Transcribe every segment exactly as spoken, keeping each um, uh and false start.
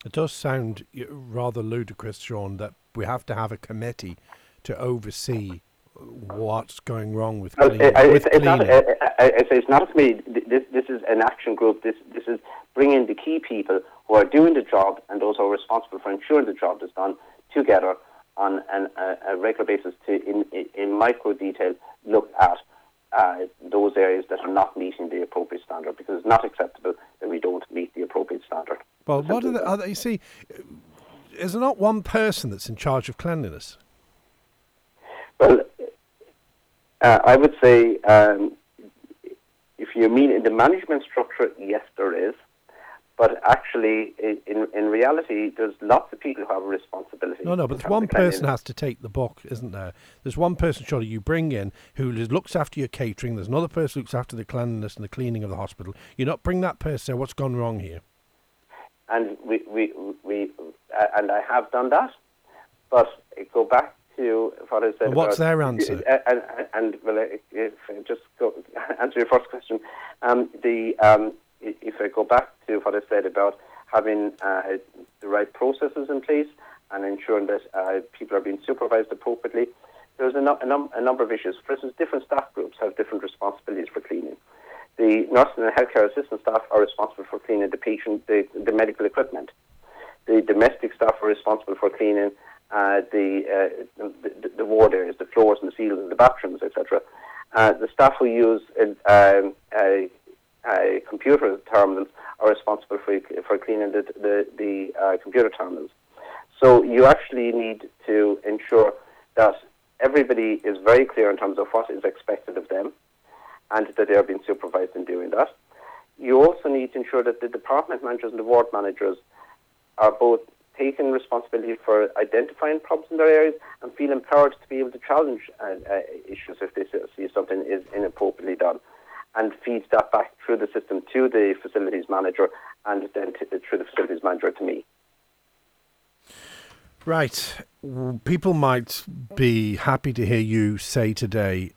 It does sound y- rather ludicrous, Sean, that we have to have a committee to oversee what's going wrong with Well, cleaning. uh, with it's, it's, not, cleaning. uh, uh, it's, it's not a committee. This, this is an action group. This, this is bringing the key people who are doing the job and those who are responsible for ensuring the job is done together on an, a, a regular basis to, in, in micro detail, look at uh, those areas that are not meeting the appropriate standard, because it's not acceptable that we don't meet the appropriate standard. Well, what are, the, are they, you see, is there not one person that's in charge of cleanliness? Well, uh, I would say um, if you mean in the management structure, yes, there is. But actually, in in reality, there's lots of people who have a responsibility. No, no, but there's one person has to take the buck, isn't there? There's one person, surely, you bring in who looks after your catering. There's another person who looks after the cleanliness and the cleaning of the hospital. You not bring that person, say, what's gone wrong here? And we, we, we, uh, and I have done that. But go back to what I said. And what's about, their answer? Uh, and, and, and well, if I just go answer your first question. Um, the um, if I go back to what I said about having uh, the right processes in place and ensuring that uh, people are being supervised appropriately, there's a, no, a, num- a number of issues. For instance, different staff groups have different responsibilities for cleaning. The nursing and healthcare assistant staff are responsible for cleaning the patient, the, the medical equipment. The domestic staff are responsible for cleaning uh, the, uh, the the ward areas, the floors and the ceilings and the bathrooms, et cetera. Uh, the staff who use uh, um, uh, uh, computer terminals are responsible for for cleaning the the, the uh, computer terminals. So you actually need to ensure that everybody is very clear in terms of what is expected of them, and that they are being supervised in doing that. You also need to ensure that the department managers and the ward managers are both taking responsibility for identifying problems in their areas and feel empowered to be able to challenge uh, uh, issues if they see something is inappropriately done, and feed that back through the system to the facilities manager and then to, through the facilities manager to me. Right. People might be happy to hear you say today,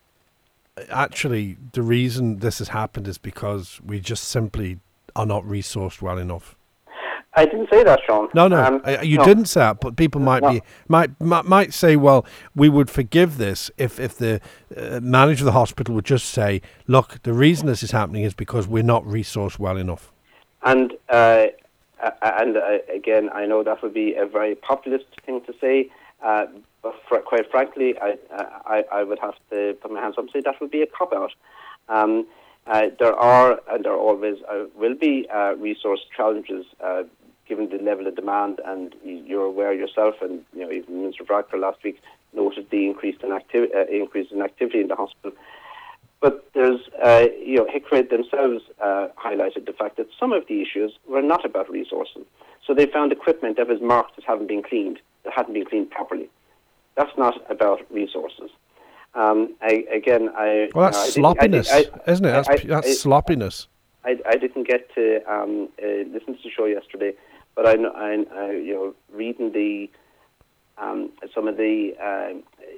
actually, the reason this has happened is because we just simply are not resourced well enough. I didn't say that, Sean. No, no, um, uh, you no. didn't say that. But people might No. be might, might might say, well, we would forgive this if if the uh, manager of the hospital would just say, look, the reason this is happening is because we're not resourced well enough. And uh, uh, and uh, again, I know that would be a very populist thing to say, uh, but fr- quite frankly, I, I I would have to put my hands up and say that would be a cop out. Um, uh, there are and there always uh, will be uh, resource challenges. Uh, given the level of demand, and you're aware yourself, and you know even Minister Varadkar last week noted the increase in, acti- uh, increase in activity in the hospital. But there's, uh, you know, H I C R E themselves uh, highlighted the fact that some of the issues were not about resourcing. So they found equipment that was marked as having been cleaned, that hadn't been cleaned properly. That's not about resources. Um, I, again, I... Well, that's you know, I sloppiness, I, I, isn't it? That's, I, that's I, sloppiness. I, I didn't get to um, uh, listen to the show yesterday, but I, I, I you know, reading the um, some of the uh,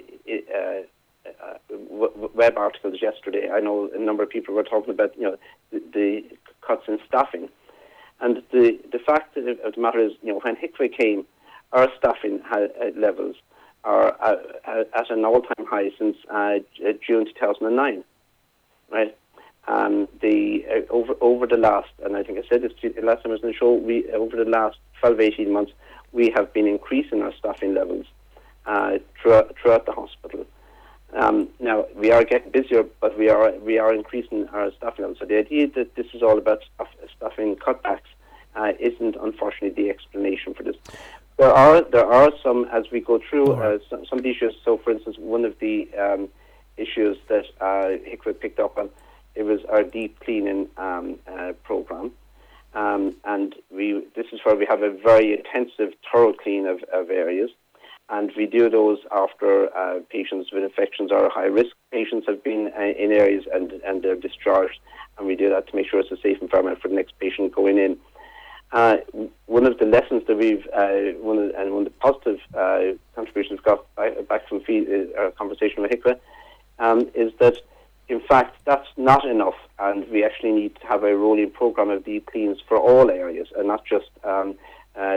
uh, uh, w- web articles yesterday, I know a number of people were talking about you know the, the cuts in staffing, and the the fact of the matter is, you know, when H I C R E came, our staffing ha- levels are uh, at an all-time high since uh, June two thousand nine, right? Um, the uh, over over the last, and I think I said this to you last time I was on the show, we over the last twelve, eighteen months, we have been increasing our staffing levels uh, throughout, throughout the hospital. Um, now we are getting busier, but we are we are increasing our staffing levels. So the idea that this is all about staff, staffing cutbacks uh, isn't, unfortunately, the explanation for this. There are there are some, as we go through uh, some, some of the issues. So, for instance, one of the um, issues that uh, H I C R E picked up on, it was our deep cleaning um, uh, program, um, and we. This is where we have a very intensive, thorough clean of, of areas, and we do those after uh, patients with infections or high risk patients have been uh, in areas and and they're discharged, and we do that to make sure it's a safe environment for the next patient going in. Uh, one of the lessons that we've, uh, one of, and one of the positive uh, contributions got back from feed, uh, our conversation with H I C R E, um, is that in fact, that's not enough, and we actually need to have a rolling program of deep cleans for all areas, and not just um, uh,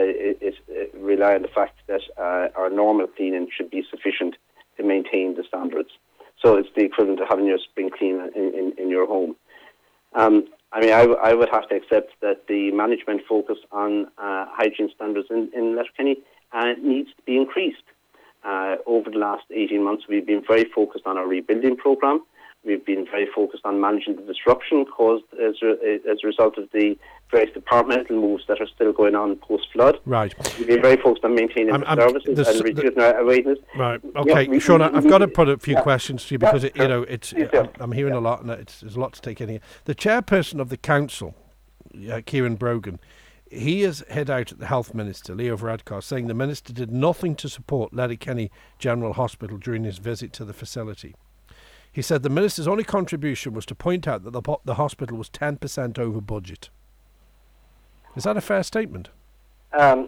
rely on the fact that uh, our normal cleaning should be sufficient to maintain the standards. So it's the equivalent of having your spring clean in, in, in your home. Um, I mean, I, w- I would have to accept that the management focus on uh, hygiene standards in, in Letterkenny uh, needs to be increased. Uh, over the last eighteen months, we've been very focused on our rebuilding programme. We've been very focused on managing the disruption caused as a, as a result of the various departmental moves that are still going on post-flood. Right. We've been very focused on maintaining I'm, the I'm, services this, and reducing our awareness. Right. Okay, yeah, we, Sean, we, I've we, got we, to put a few yeah. questions to you because, yeah, it, you know, it's yeah. I'm, I'm hearing yeah. a lot and it's, there's a lot to take in here. The chairperson of the council, uh, Kieran Brogan, he has head out at the Health Minister, Leo Varadkar, saying the Minister did nothing to support Letterkenny General Hospital during his visit to the facility. He said the Minister's only contribution was to point out that the, po- the hospital was ten percent over budget. Is that a fair statement? Um,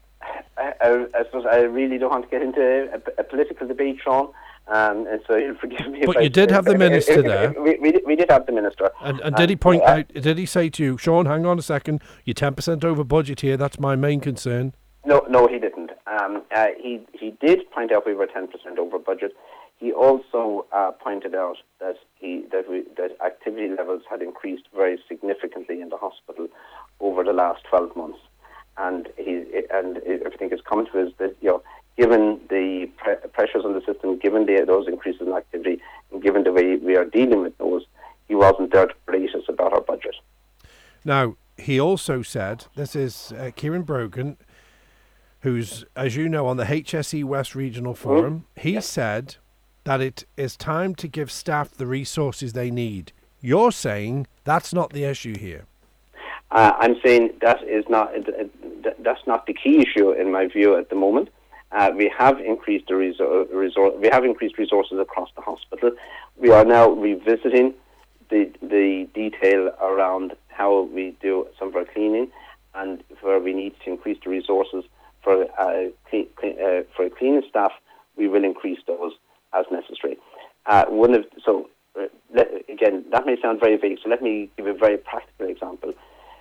I, I, I suppose I really don't want to get into a, a political debate, Sean, um, and so you'll forgive me. But if you I, did have the if, Minister if, if, there. If, if, we, we, did, we did have the Minister. And, and did he point uh, out, did he say to you, Sean, hang on a second, you're ten percent over budget here, that's my main concern? No, no, he didn't. Um, uh, he, he did point out we were ten percent over budget. He also uh, pointed out that he that we that activity levels had increased very significantly in the hospital over the last twelve months, and he and everything has come to us that you know, given the pre- pressures on the system, given the, those increases in activity, and given the way we are dealing with those, he wasn't there to berate us about our budget. Now he also said, this is uh, Kieran Brogan, who's, as you know, on the H S E West Regional Forum. Mm-hmm. He yeah. said that it is time to give staff the resources they need. You're saying that's not the issue here. Uh, I'm saying that is not uh, that's not the key issue in my view at the moment. Uh, we have increased the resor- resor- we have increased resources across the hospital. We are now revisiting the the detail around how we do some of our cleaning, and where we need to increase the resources for uh, clean, clean, uh, for cleaning staff, we will increase those as necessary. Uh, one of so uh, let, again, that may sound very vague. So let me give a very practical example.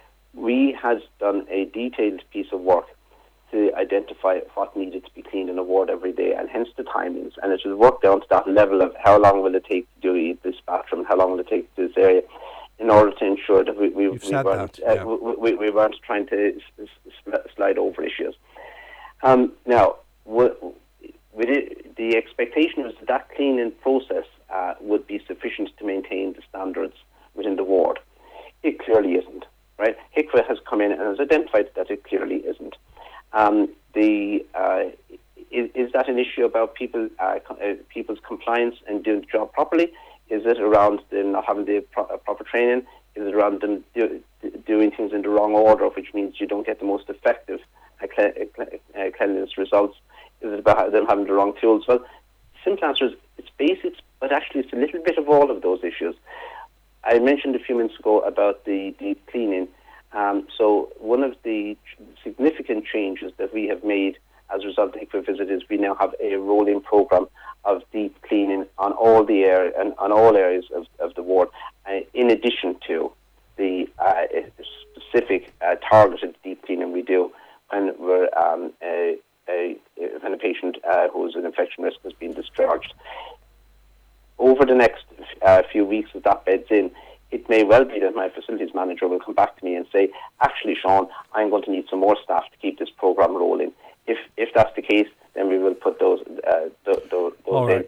We had done a detailed piece of work to identify what needed to be cleaned in a ward every day, and hence the timings. And it was worked down to that level of how long will it take to do this bathroom, how long will it take to do this area, in order to ensure that we, we, we, weren't, that, yeah. uh, we, we weren't trying to s- s- slide over issues. Um, now, w- with it, the expectation was that that cleaning process uh, would be sufficient to maintain the standards within the ward. It clearly isn't, right? H I C V A has come in and has identified that it clearly isn't. Um, the uh, is, is that an issue about people uh, co- uh, people's compliance and doing the job properly? Is it around them not having the pro- uh, proper training? Is it around them do, doing things in the wrong order, which means you don't get the most effective uh, cle- uh, cleanliness results? Is it about them having the wrong tools? Well, simple answer is it's basics, but actually it's a little bit of all of those issues. I mentioned a few minutes ago about the deep cleaning. Um, so one of the significant changes that we have made as a result of the H I C V A visit is we now have a rolling programme of deep cleaning on all the area and on all areas of, of the ward, uh, in addition to the uh, specific uh, targeted deep cleaning we do when we're um, a, a, when a patient uh, who is an infection risk has been discharged. Over the next uh, few weeks as that beds in, it may well be that my facilities manager will come back to me and say, actually, Sean, I'm going to need some more staff to keep this programme rolling. If if that's the case, then we will put those uh, th- th- those All in. right.